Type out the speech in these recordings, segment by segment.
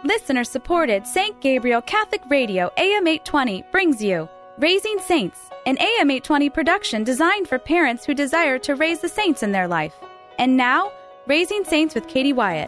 Listener-supported St. Gabriel Catholic Radio AM 820 brings you Raising Saints, an AM 820 production designed for parents who desire to raise the saints in their life. And now, Raising Saints with Katie Wyatt.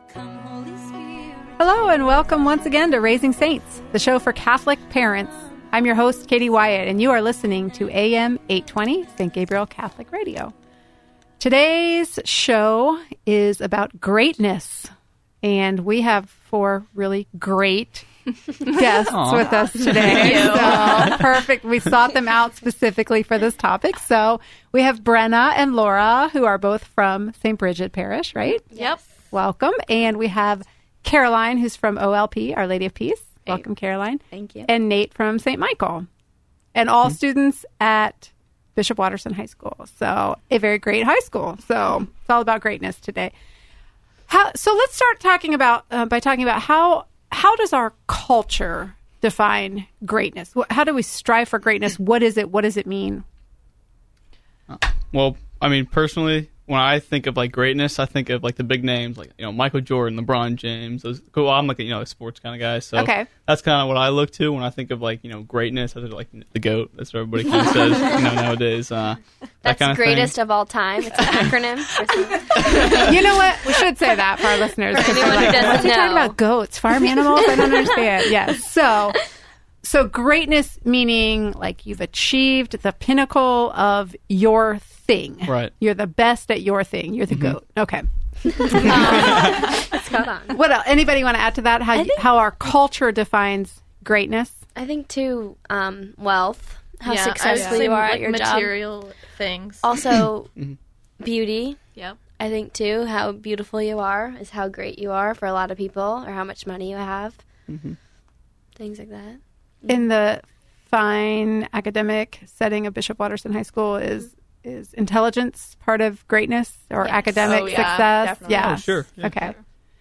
Hello and welcome once again to Raising Saints, the show for Catholic parents. I'm your host, Katie Wyatt, and you are listening to AM 820 St. Gabriel Catholic Radio. Today's show is about greatness, and we have four really great guests with us today. So, perfect. We sought them out specifically for this topic. So we have Brenna and Laura, who are both from St. Bridget Parish, right? Yep. Welcome. And we have Caroline, who's from OLP, Our Lady of Peace. Welcome, Caroline. Thank you. And Nate from St. Michael. And all students at Bishop Watterson High School. So a very great high school. So it's all about greatness today. So let's start talking about by talking about how does our culture define greatness? How do we strive for greatness? What is it? What does it mean? Well, I mean, personally, when I think of like greatness, I think of like the big names, like Michael Jordan, LeBron James. Those, well, I'm like a sports kind of guy, so that's kind of what I look to when I think of like greatness. I think like the GOAT. That's what everybody kind of says nowadays. That's kind of greatest thing. of all time. It's an acronym. You know what? We should say that for our listeners. For anyone who doesn't What's he talking know. about? Goats, farm animals? I don't understand. Yes. So greatness meaning like you've achieved the pinnacle of your thing. Right. You're the best at your thing. You're the GOAT. Okay. Spot on. What else? Anybody want to add to that? How our culture defines greatness? I think too, wealth, how I successful would say you are at your job. material things. Also, beauty. Yep. I think too, how beautiful you are is how great you are for a lot of people, or how much money you have. Things like that. In the fine academic setting of Bishop Watterson High School, is intelligence part of greatness or Yes. academic success? definitely. Yeah. Oh, sure. Yeah. Okay.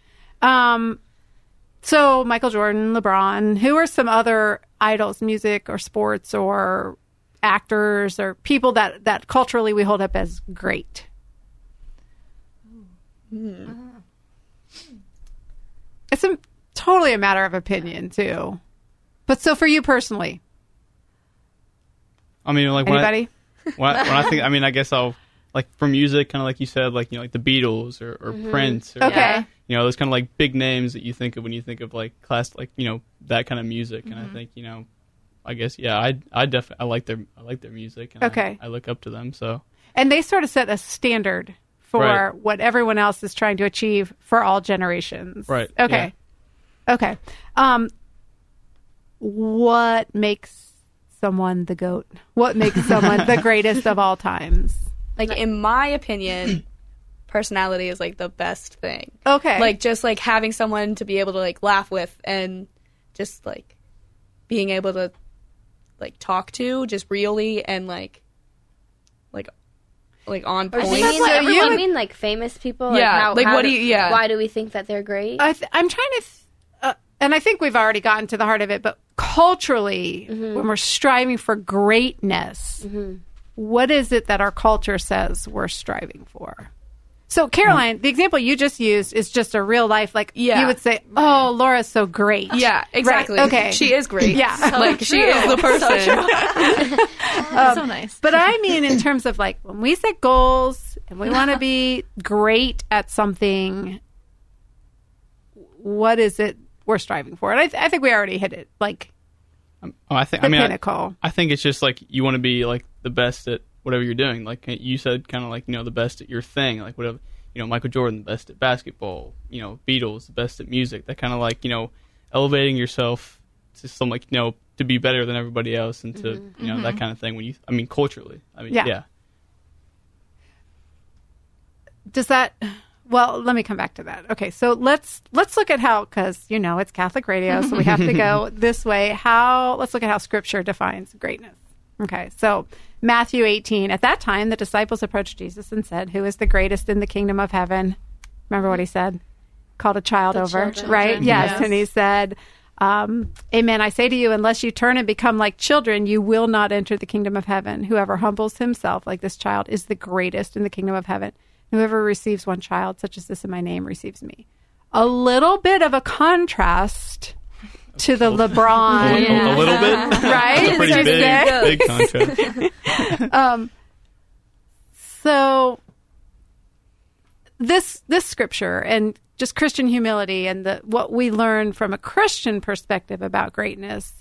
So Michael Jordan, LeBron, who are some other idols, music or sports or actors or people that culturally we hold up as great? It's totally a matter of opinion too. But so for you personally, I mean, like anybody? when I think, I mean, I guess I'll like for music, kind of like you said, like like the Beatles or Prince, or, Okay. those kind of like big names that you think of when you think of like class, like that kind of music. And I think I guess I definitely I like their music. And Okay. I look up to them. So And they sort of set a standard for Right. what everyone else is trying to achieve for all generations. Right. Okay. Okay. What makes someone the GOAT? What makes someone the greatest of all times? Like, in my opinion, personality is, like, the best thing. Okay. Like, just, like, having someone to be able to, like, laugh with and just, like, being able to, like, talk to just really and, like on Or point. do you mean, So you would- mean like famous people? Yeah, like, how what do you- yeah. Why do we think that they're great? I'm trying to, and I think we've already gotten to the heart of it, but culturally, when we're striving for greatness, what is it that our culture says we're striving for? So, Caroline, the example you just used is just a real life, like Yeah. you would say, oh, Laura's so great. Yeah, exactly. Right, okay. She is great. Yeah. Like, she is the person. So nice. But I mean, in terms of like when we set goals and we want to be great at something, what is it we're striving for? And I think we already hit it, like I think the pinnacle. I think it's just like you want to be like the best at whatever you're doing. Like you said, kind of like the best at your thing. Like whatever Michael Jordan, the best at basketball. Beatles, the best at music. That kind of like elevating yourself to some like to be better than everybody else and to that kind of thing. When culturally, yeah. Does that? Well, let me come back to that. Okay, so let's look at how, because it's Catholic radio, so we have to go this way. Let's look at how Scripture defines greatness. Okay, so Matthew 18. At that time, the disciples approached Jesus and said, "Who is the greatest in the kingdom of heaven?" Remember what he said? Called a child over, children. right? Yes. Yes. And he said, "Amen. I say to you, unless you turn and become like children, you will not enter the kingdom of heaven. Whoever humbles himself like this child is the greatest in the kingdom of heaven. Whoever receives one child such as this in my name receives me. a little bit of a contrast to the LeBron. A little bit, right? It's a pretty big contrast. So this scripture and just Christian humility and what we learn from a Christian perspective about greatness.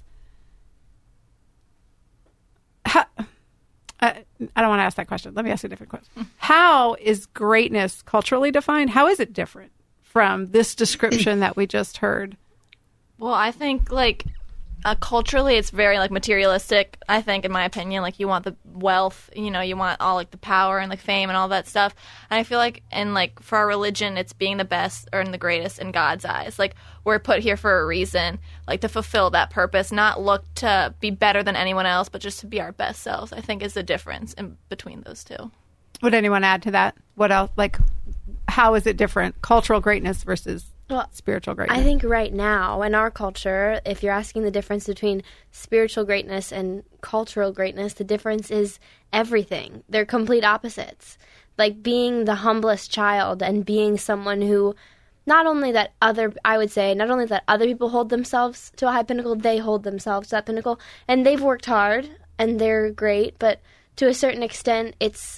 I don't want to ask that question. Let me ask a different question. How is greatness culturally defined? How is it different from this description that we just heard? Well, I think like culturally, it's very like materialistic. I think, in my opinion, like you want the wealth, you want all like the power and like fame and all that stuff. And I feel like, and like for our religion, it's being the best or the greatest in God's eyes. Like we're put here for a reason, like to fulfill that purpose, not look to be better than anyone else, but just to be our best selves. I think is the difference in between those two. Would anyone add to that? What else? Like, how is it different? Cultural greatness versus spiritual greatness? I think right now in our culture, if you're asking the difference between spiritual greatness and cultural greatness, the difference is everything. They're complete opposites. Like being the humblest child and being someone who not only that other people hold themselves to a high pinnacle, they hold themselves to that pinnacle. And they've worked hard and they're great, but to a certain extent, it's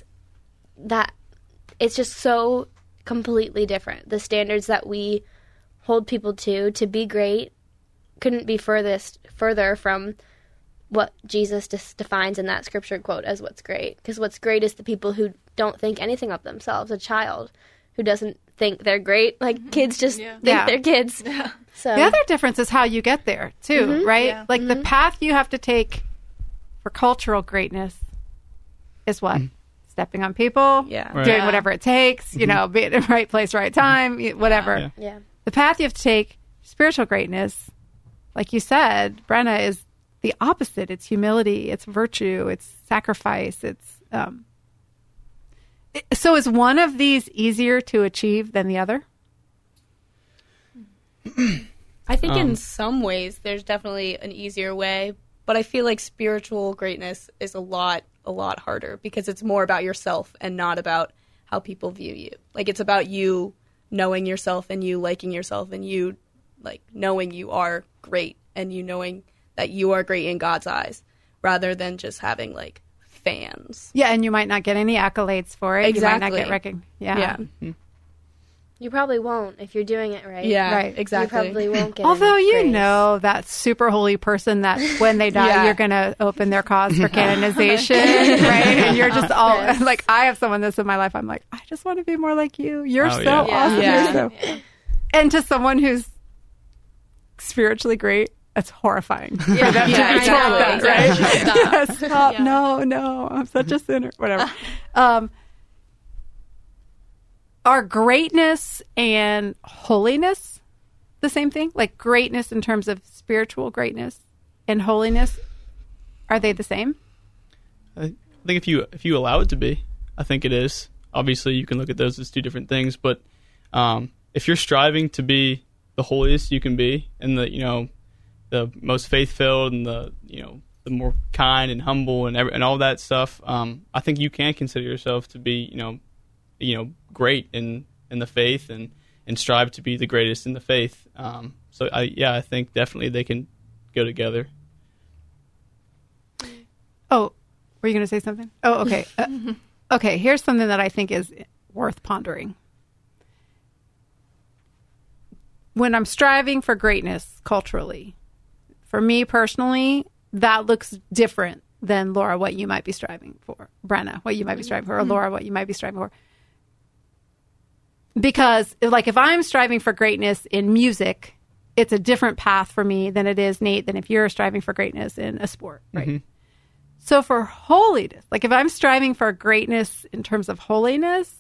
just so completely different. The standards that we hold people to be great couldn't be further from what Jesus defines in that scripture quote as what's great. Because what's great is the people who don't think anything of themselves. A child who doesn't think they're great. Like kids just think they're kids. Yeah. So the other difference is how you get there too, right? Yeah. Like the path you have to take for cultural greatness is what? Stepping on people, doing whatever it takes, being in the right place, right time, whatever. Yeah. The path you have to take, spiritual greatness, like you said, Brenna, is the opposite. It's humility, it's virtue, it's sacrifice. It's so is one of these easier to achieve than the other? I think in some ways there's definitely an easier way, but I feel like spiritual greatness is a lot harder because it's more about yourself and not about how people view you. Like it's about you knowing yourself and you liking yourself and you like knowing you are great and you knowing that you are great in God's eyes rather than just having like fans. Yeah, and you might not get any accolades for it. Exactly. You might not get recognized. Yeah. You probably won't if you're doing it right. Yeah, right. Exactly. You probably won't get Although any praise. that super holy person that when they die, you're going to open their cause for canonization, right? And you're just all like, I have someone that's in my life. I'm like, I just want to be more like you. You're awesome. Yeah. You're so... And to someone who's spiritually great, that's horrifying. Yeah, Exactly. Right? Stop. Stop. Yeah. No, I'm such a sinner. Whatever. Are greatness and holiness the same thing? Like greatness in terms of spiritual greatness and holiness, are they the same? I think if you allow it to be, I think it is. Obviously, you can look at those as two different things, but if you're striving to be the holiest you can be, and the most faith-filled, and the more kind and humble, and all that stuff, I think you can consider yourself to be great in the faith and strive to be the greatest in the faith. So I think definitely they can go together. Oh, were you going to say something? Oh, okay. Okay, here's something that I think is worth pondering. When I'm striving for greatness culturally, for me personally, that looks different than Laura, what you might be striving for. Brenna, what you might be striving for, or Laura, what you might be striving for. Because, like, if I'm striving for greatness in music, it's a different path for me than it is, Nate, than if you're striving for greatness in a sport, right? Mm-hmm. So for holiness, like if I'm striving for greatness in terms of holiness,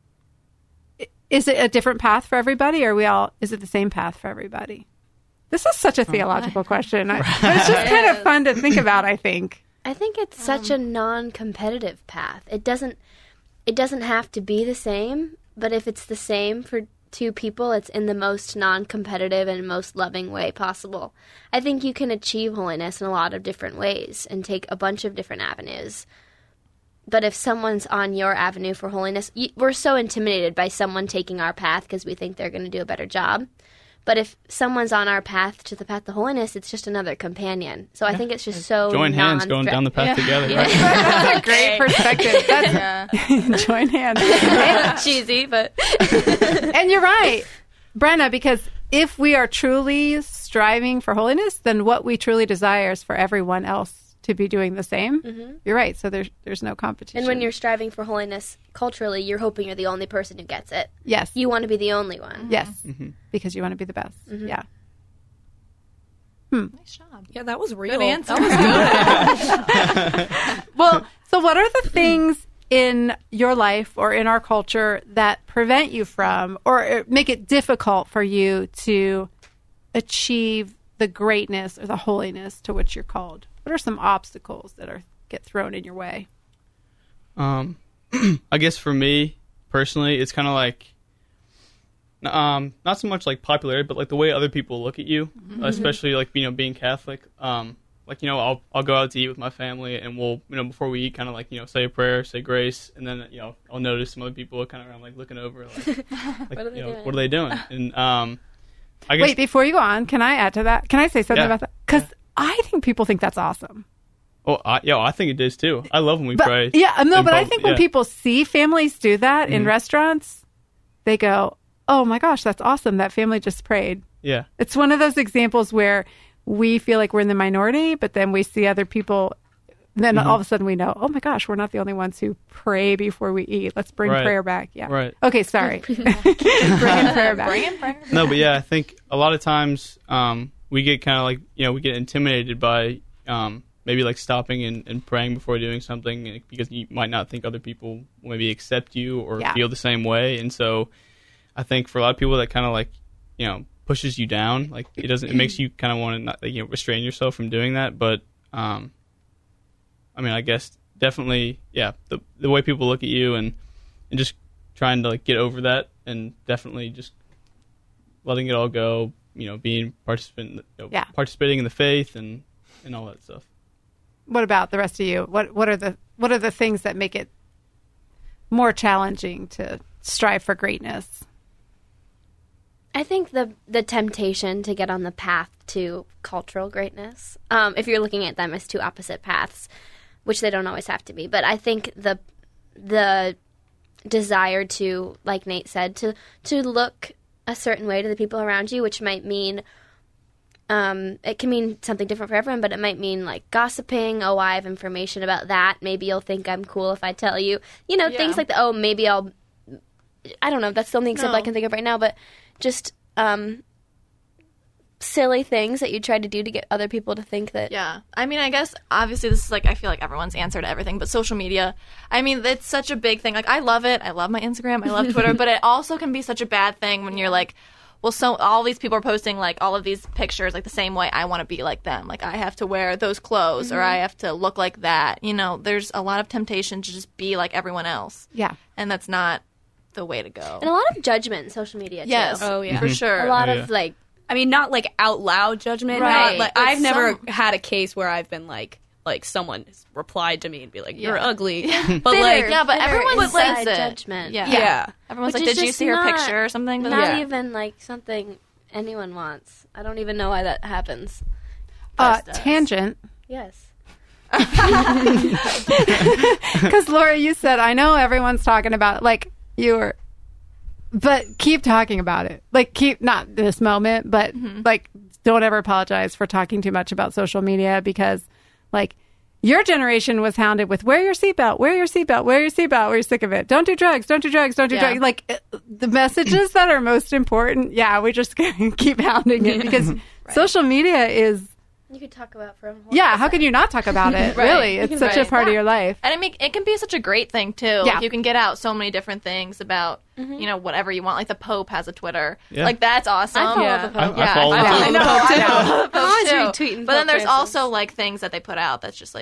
is it a different path for everybody, or is it the same path for everybody? This is such a theological question. But it's just kind of fun to think about, I think. I think it's such a non-competitive path. It doesn't have to be the same, but if it's the same for two people, it's in the most non-competitive and most loving way possible. I think you can achieve holiness in a lot of different ways and take a bunch of different avenues. But if someone's on your avenue for holiness, we're so intimidated by someone taking our path because we think they're going to do a better job. But if someone's on our path to the path to holiness, it's just another companion. So I think it's just so join hands going down the path together. Right? That's a great perspective. That's, join hands. Cheesy, but and you're right, Brenna, because if we are truly striving for holiness, then what we truly desire is for everyone else to be doing the same. Mm-hmm. You're right. So there's no competition. And when you're striving for holiness culturally, you're hoping you're the only person who gets it. Yes. You want to be the only one. Yes. Because you want to be the best. Yeah. Nice job. Yeah, that was real. Good answer. That was good. Well, so what are the things in your life or in our culture that prevent you from or make it difficult for you to achieve the greatness or the holiness to which you're called? What are some obstacles that get thrown in your way? I guess for me personally, it's kind of like not so much like popularity, but like the way other people look at you, especially like being Catholic. Like I'll go out to eat with my family, and we'll before we eat, kind of like say a prayer, say grace, and then I'll notice some other people kind of around like looking over, like what are they doing? And I guess, wait, before you go on, can I add to that? Can I say something about that? Because I think people think that's awesome. Oh, I think it is too. I love when we pray. Yeah, no, but I think when people see families do that in restaurants, they go, "Oh my gosh, that's awesome! That family just prayed." Yeah, it's one of those examples where we feel like we're in the minority, but then we see other people. Then all of a sudden we know, oh my gosh, we're not the only ones who pray before we eat. Let's bring prayer back. Yeah. Right. Okay, sorry. Bring prayer back. Bring in prayer. No, but yeah, I think a lot of times we get kind of like, we get intimidated by maybe like stopping and praying before doing something because you might not think other people will maybe accept you or feel the same way. And so I think for a lot of people that kind of like, pushes you down, like it makes you kind of want to not, restrain yourself from doing that. But, I mean, I guess definitely, the way people look at you and just trying to like get over that and definitely just letting it all go, being participating in the faith and all that stuff. What about the rest of you? What are the things that make it more challenging to strive for greatness? I think the temptation to get on the path to cultural greatness, if you're looking at them as two opposite paths, which they don't always have to be, but I think the desire to, like Nate said, to look a certain way to the people around you, which might mean it can mean something different for everyone, but it might mean like gossiping. Oh, I have information about that. Maybe you'll think I'm cool if I tell you. Things like that. Oh, maybe I don't know. That's the only example I can think of right now, but just silly things that you try to do to get other people to think that. Yeah. I mean, I guess obviously this is like, I feel like everyone's answer to everything, but social media, I mean, it's such a big thing. Like, I love it. I love my Instagram. I love Twitter, but it also can be such a bad thing when you're like, well, so all these people are posting like all of these pictures like the same way. I want to be like them. Like, I have to wear those clothes or I have to look like that. There's a lot of temptation to just be like everyone else. Yeah. And that's not the way to go. And a lot of judgment in social media, too. Yes. Oh, yeah. For sure. A lot of, like... I mean, not, like, out loud judgment. Right. Not, like, I've never had a case where I've been, like someone has replied to me and be like, you're ugly. But, bitter, but everyone says it. Judgment. Yeah. Everyone's Which like, is did you just see her not- picture or something? Not even, like, something anyone wants. I don't even know why that happens. Tangent. Yes. Because, Laura, you said, I know everyone's talking about, like, but keep talking about it. Like, keep, not this moment, but, like, don't ever apologize for talking too much about social media because, like, your generation was hounded with wear your seatbelt, wear your seatbelt, wear your seatbelt, we're sick of it. Don't do drugs, don't do drugs, don't do drugs. Like, the messages that are most important, we just keep hounding it because social media is... You could talk about for a whole how can you not talk about it? Really, it's such a part of your life. And it can be such a great thing, too. Yeah. Like, you can get out so many different things about, whatever you want. Like, the Pope has a Twitter. Yeah. Like, that's awesome. I follow the Pope. I follow I follow the Pope, too. I'm always retweeting But then there's Pope also, like, things that they put out that's just, like,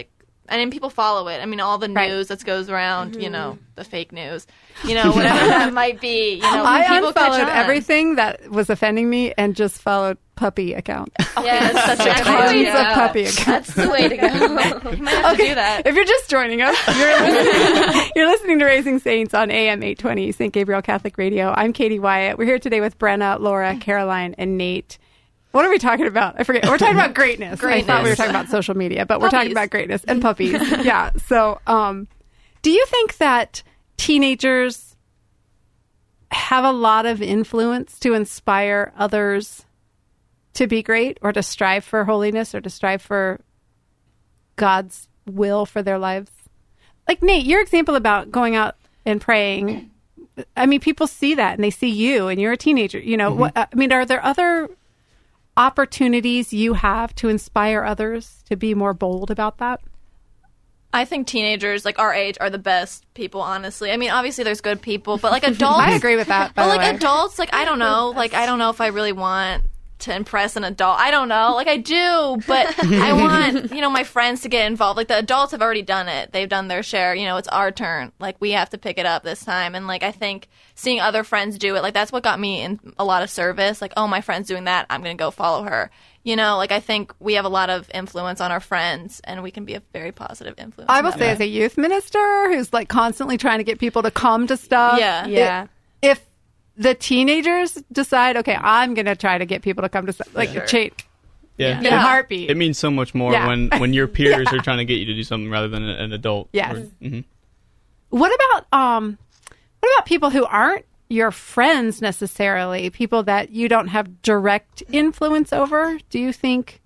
and then people follow it. I mean, all the Right. news that goes around, you know, the fake news, you know, whatever that might be. You know, I people catch unfollowed on. everything that was offending me and just followed puppy accounts. Yeah, That's such a good Tons idea. of puppy accounts. That's the way to go. You might have to do that. If you're just joining us, you're listening to Raising Saints on AM 820, St. Gabriel Catholic Radio. I'm Katie Wyatt. We're here today with Brenna, Laura, Caroline, and Nate. What are we talking about? I forget. We're talking about greatness. I thought we were talking about social media, but we're talking about greatness and puppies. Yeah. So, do you think that teenagers have a lot of influence to inspire others to be great, or to strive for holiness, or to strive for God's will for their lives? Like Nate, your example about going out and praying, I mean, people see that and they see you and you're a teenager, you know, I mean, are there other opportunities you have to inspire others to be more bold about that? I think teenagers, like our age, are the best people, honestly. I mean, obviously there's good people, but like adults. I agree with that, by But the like way. adults, like I don't know. Like I don't know if I really want to impress an adult. I don't know. Like I do, but I want, you know, my friends to get involved. Like the adults have already done it. They've done their share. You know, it's our turn. Like we have to pick it up this time. And like I think seeing other friends do it, like that's what got me in a lot of service. Like, oh, my friend's doing that. I'm going to go follow her. You know, like I think we have a lot of influence on our friends and we can be a very positive influence. I on will them. say, as a youth minister who's like constantly trying to get people to come to stuff. Yeah. Yeah. If the teenagers decide, okay, I'm going to try to get people to come to stuff, like Yeah. in a heartbeat. It means so much more Yeah. when your peers are trying to get you to do something rather than an adult. Yes. Mhm. What about people who aren't your friends necessarily, people that you don't have direct influence over? Do you think,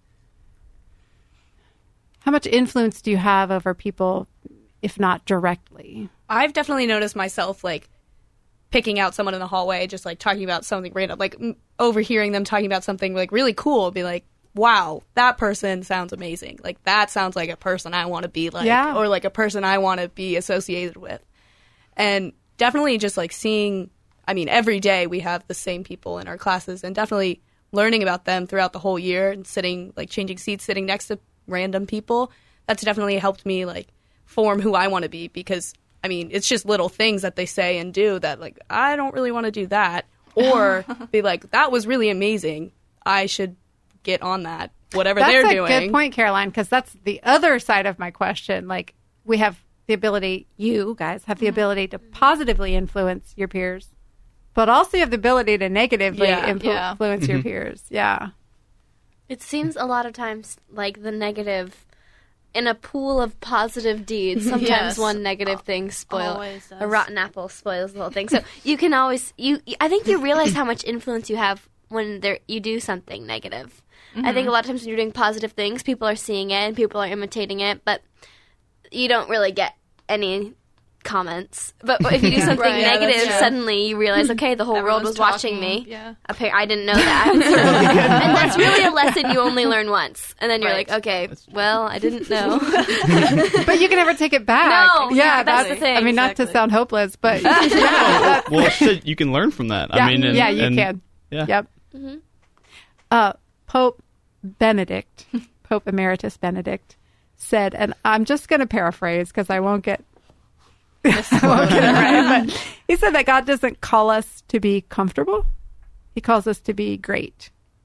how much influence do you have over people, if not directly? I've definitely noticed myself like picking out someone in the hallway, just like talking about something random, like overhearing them talking about something like really cool, be like, wow, that person sounds amazing. Like that sounds like a person I want to be like, Yeah. or like a person I want to be associated with. And definitely just like seeing, I mean, every day we have the same people in our classes, and definitely learning about them throughout the whole year and sitting, like changing seats, sitting next to random people. That's definitely helped me like form who I want to be, because I mean, it's just little things that they say and do that, like, I don't really want to do that. Or be like, that was really amazing. I should get on that, whatever they're doing. That's a good point, Caroline, because that's the other side of my question. Like, we have the ability, you guys have the ability to positively influence your peers, but also you have the ability to negatively influence your peers. Yeah. It seems a lot of times like the negative, in a pool of positive deeds, sometimes Yes. one negative thing Always does. a rotten apple spoils the whole thing. So you can always, I think you realize how much influence you have when you do something negative. I think a lot of times when you're doing positive things, people are seeing it and people are imitating it, but you don't really get any comments. But if you do something Right, yeah, negative, that's true. suddenly you realize, okay, the whole world Everyone's was watching talking, me. yeah. I didn't know that. And that's really a lesson you only learn once. And then you're Right. like, okay, well, I didn't know. But you can never take it back. No, yeah, that's the thing. I mean, not to Exactly. sound hopeless, but Well, shit, you can learn from that. yeah, I mean, yeah, you and- can. Yeah. Yep. Pope Benedict, Pope Emeritus Benedict, said, and I'm just going to paraphrase because I won't get it right, but he said that God doesn't call us to be comfortable; He calls us to be great.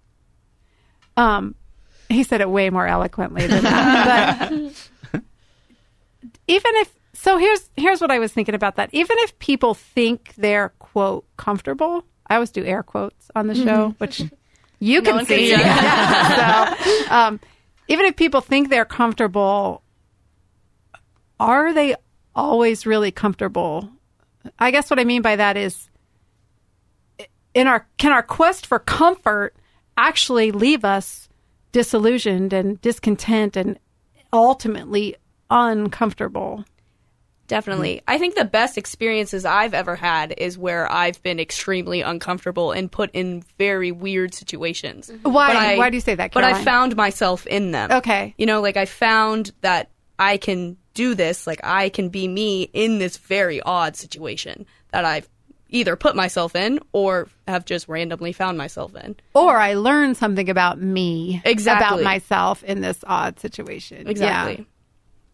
He said it way more eloquently than that. But even if so, here's what I was thinking about that. Even if people think they're quote comfortable, I always do air quotes on the show, which you can one can see. see. Yeah. So, even if people think they're comfortable, are they always really comfortable? I guess what I mean by that is, can our quest for comfort actually leave us disillusioned and discontent and ultimately uncomfortable? Definitely. I think the best experiences I've ever had is where I've been extremely uncomfortable and put in very weird situations. Why? Why do you say that, But Caroline? I found myself in them. Okay. You know, like I found that I can do this, like I can be me in this very odd situation that I've either put myself in or have just randomly found myself in. Or I learned something about me, Exactly. about myself in this odd situation. Exactly.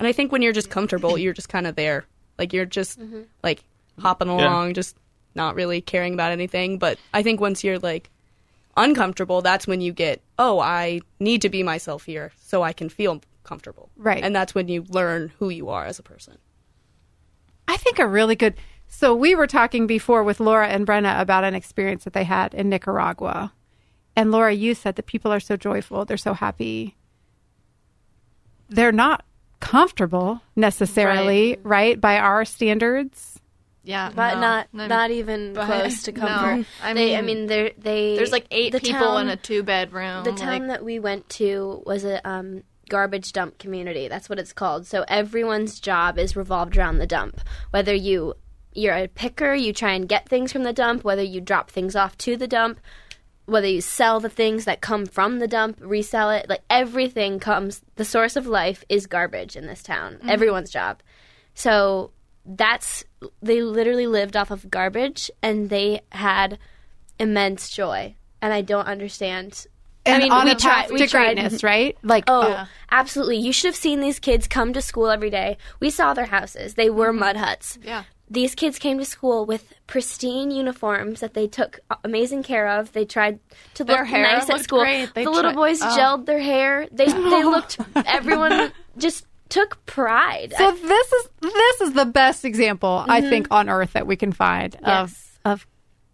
And I think when you're just comfortable, you're just kind of there. Like, you're just, like, hopping along, just not really caring about anything. But I think once you're, like, uncomfortable, that's when you get, oh, I need to be myself here so I can feel comfortable. Right. And that's when you learn who you are as a person. I think a really good... So we were talking before with Laura and Brenna about an experience that they had in Nicaragua. And Laura, you said that people are so joyful. They're so happy. They're not comfortable necessarily, right? By our standards. Yeah, But not even close to comfort. No. I mean, there's like 8 people in a 2-bedroom. The town that we went to was a garbage dump community. That's what it's called. So everyone's job is revolved around the dump. Whether you're a picker, you try and get things from the dump, whether you drop things off to the dump, whether you sell the things that come from the dump, resell it, like everything comes, the source of life is garbage in this town. Everyone's job. So they literally lived off of garbage, and they had immense joy. And I don't understand. And I mean, on we a path tried, to greatness, right? Like, absolutely. You should have seen these kids come to school every day. We saw their houses. They were mud huts. Yeah. These kids came to school with pristine uniforms that they took amazing care of. They tried to look nice at school. Great. The little boys gelled their hair. They looked. Everyone just took pride. So this is the best example I think on earth that we can find of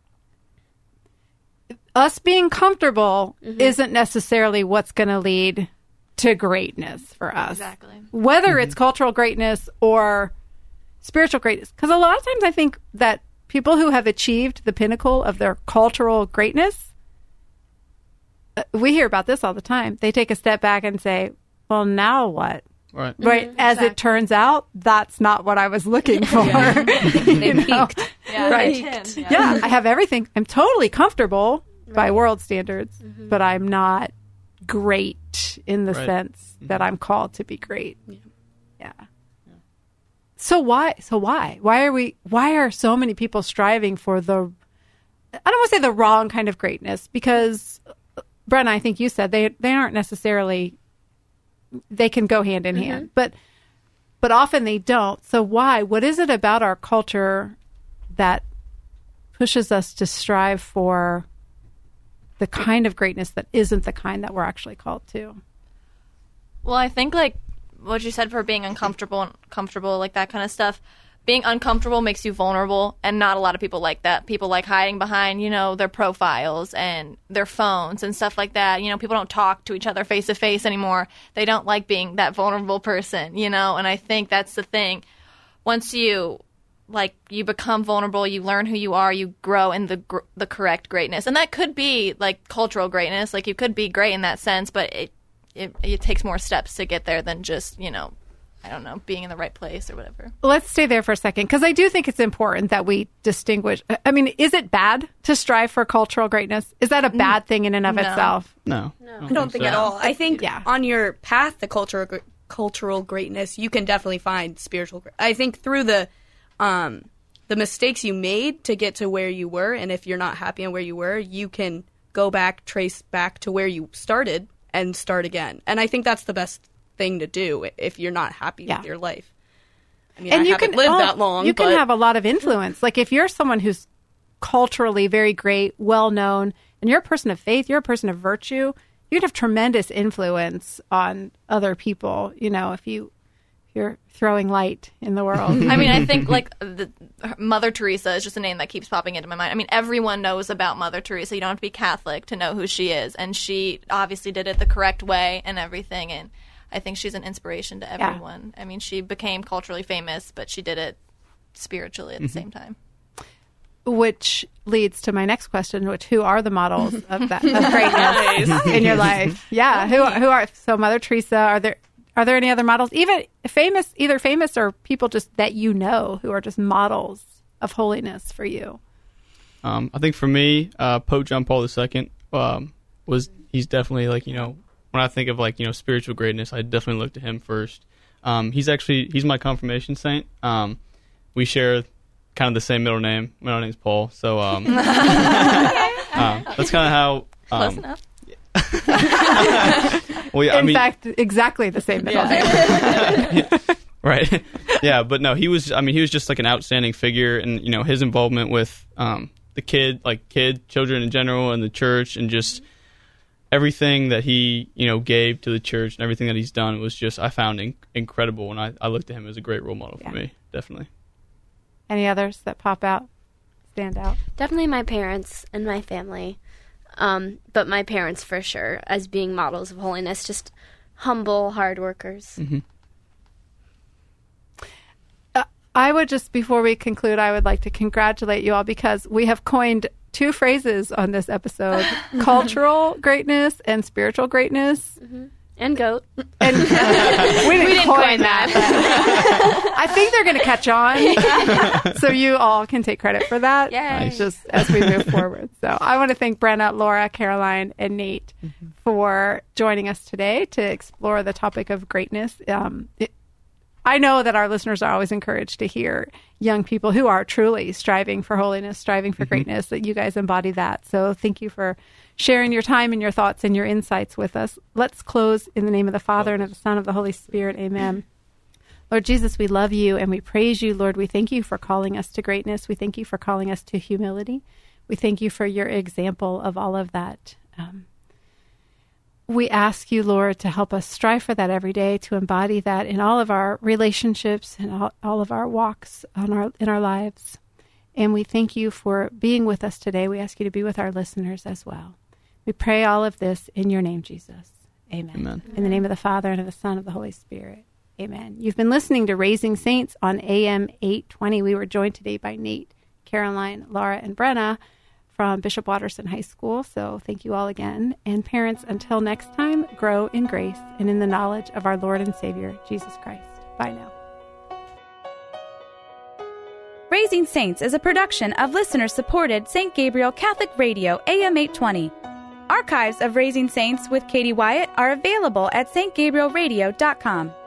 us being comfortable isn't necessarily what's going to lead to greatness for us. Exactly. Whether it's cultural greatness or spiritual greatness. Because a lot of times I think that people who have achieved the pinnacle of their cultural greatness, we hear about this all the time. They take a step back and say, well, now what? Right. Right. As it turns out, that's not what I was looking for. They peaked. Yeah, Right. Yeah, I have everything. I'm totally comfortable by world standards, but I'm not great in the sense that I'm called to be great. Yeah. So why? Why are so many people striving for I don't want to say the wrong kind of greatness, because Brenna, I think you said they aren't necessarily, they can go hand in hand, but often they don't. So why? What is it about our culture that pushes us to strive for the kind of greatness that isn't the kind that we're actually called to? Well, I think like what you said for being uncomfortable and comfortable, like that kind of stuff. Being uncomfortable makes you vulnerable, and not a lot of people like that. People like hiding behind, their profiles and their phones and stuff like that. People don't talk to each other face to face anymore. They don't like being that vulnerable person, and I think that's the thing. Once you become vulnerable, you learn who you are, you grow in the correct greatness. And that could be like cultural greatness. Like you could be great in that sense, but it takes more steps to get there than just, I don't know, being in the right place or whatever. Let's stay there for a second, because I do think it's important that we distinguish. I mean, is it bad to strive for cultural greatness? Is that a bad thing in and of itself? No. I don't think at all. I think on your path to cultural greatness, you can definitely find spiritual greatness. I think through the mistakes you made to get to where you were, and if you're not happy on where you were, you can go back, trace back to where you started and start again. And I think that's the best thing to do if you're not happy with your life. I mean, I haven't lived that long. You can have a lot of influence. Like if you're someone who's culturally very great, well known, and you're a person of faith, you're a person of virtue, you can have tremendous influence on other people. If you're throwing light in the world. I mean, I think like Mother Teresa is just a name that keeps popping into my mind. I mean, everyone knows about Mother Teresa. You don't have to be Catholic to know who she is, and she obviously did it the correct way and everything. And I think she's an inspiration to everyone. I mean, she became culturally famous, but she did it spiritually at the same time. Which leads to my next question, who are the models of that of greatness in your life? Yeah, who are Mother Teresa? Are there any other models, either famous or people just that who are just models of holiness for you? I think for me, Pope John Paul II he's definitely like, when I think of spiritual greatness, I definitely look to him first. He's my confirmation saint. We share kind of the same middle name. My name's Paul, so that's kind of how. Close enough. Well, yeah, in fact, exactly the same middle name. Right. Yeah, but no, he was just like an outstanding figure, and his involvement with the children in general, and the church, and just everything that he gave to the church and everything that he's done was just, I found incredible, and I looked at him as a great role model for me, definitely. Any others that pop out, stand out? Definitely my parents and my family, but my parents for sure as being models of holiness, just humble, hard workers. Mm-hmm. I would just, before we conclude, I would like to congratulate you all, because we have coined 2 phrases on this episode: cultural greatness and spiritual greatness. Mm-hmm. And goat. And we didn't coin that. I think they're going to catch on, so you all can take credit for that. Yay. Just as we move forward. So I want to thank Brenna, Laura, Caroline, and Nate for joining us today to explore the topic of greatness. I know that our listeners are always encouraged to hear young people who are truly striving for holiness, striving for greatness, that you guys embody that. So thank you for sharing your time and your thoughts and your insights with us. Let's close in the name of the Father, and of the Son, and of the Holy Spirit. Amen. Lord Jesus, we love you and we praise you. Lord, we thank you for calling us to greatness. We thank you for calling us to humility. We thank you for your example of all of that. We ask you, Lord, to help us strive for that every day, to embody that in all of our relationships and all of our walks in our lives. And we thank you for being with us today. We ask you to be with our listeners as well. We pray all of this in your name, Jesus. Amen. Amen. In the name of the Father, and of the Son, and of the Holy Spirit. Amen. You've been listening to Raising Saints on AM 820. We were joined today by Nate, Caroline, Laura, and Brenna from Bishop Watterson High School. So thank you all again. And parents, until next time, grow in grace and in the knowledge of our Lord and Savior, Jesus Christ. Bye now. Raising Saints is a production of listener-supported St. Gabriel Catholic Radio, AM 820. Archives of Raising Saints with Katie Wyatt are available at stgabrielradio.com.